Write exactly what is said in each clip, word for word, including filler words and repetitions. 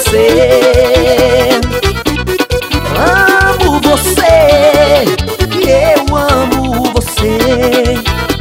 você. Amo você, eu amo você.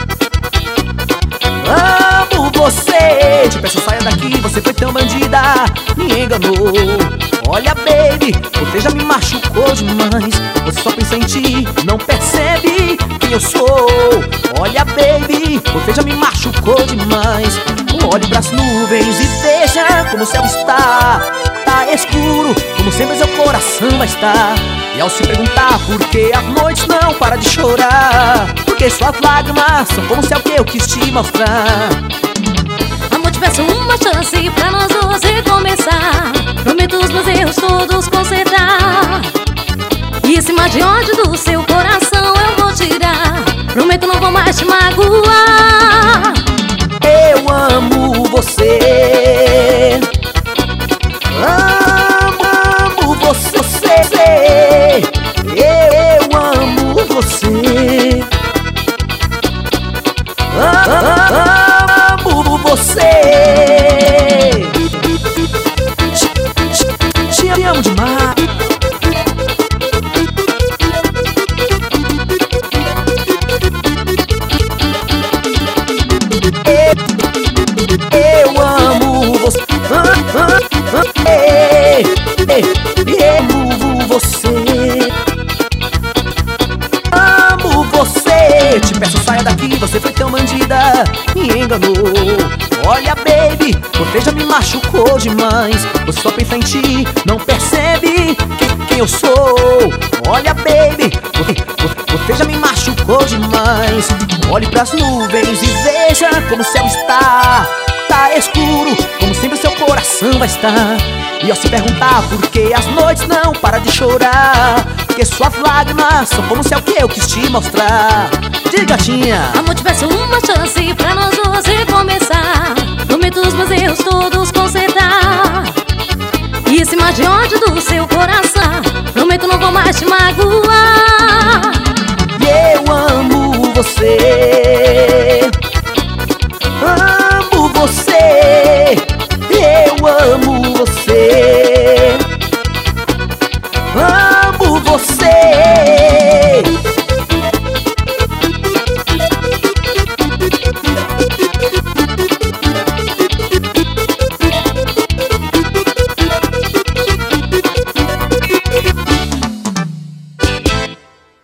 Amo você. Te peço, saia daqui, você foi tão bandida, me enganou. Olha, baby, você já me machucou demais. Você só pensa em ti, não percebe quem eu sou. Olha, baby, você já me machucou demais. Olhe pras nuvens e veja como o céu está. Tá escuro, como sempre seu coração vai estar. E ao se perguntar por que as noites não para de chorar, porque suas lágrimas são como o céu que eu quis te mostrar. Amor, te peço uma chance pra nós dois recomeçar. Prometo os meus erros todos consertar. E esse mar de ódio do seu coração eu vou tirar. Prometo não vou mais te magoar. Eu amo você. Amo, amo você. Eu amo você. Amo você. Te, te amo demais. Eu amo você. Eu amo você. Amo você. Te peço, saia daqui, você foi tão bandida, me enganou. Olha, baby, você já me machucou demais. Você só pensa em ti, não percebe quem, quem eu sou. Olha, baby, você, você já me machucou demais. Olhe pras nuvens e veja como o céu está. Tá escuro, como sempre seu coração vai estar. E ao se perguntar por que as noites não para de chorar, porque suas lágrimas são como o céu que eu quis te mostrar. Diga, gatinha. Amor, te peço uma chance pra nós dois recomeçar. Prometo os meus erros todos consertar. E esse mar de ódio do seu coração prometo não vou mais te magoar. E eu amo você.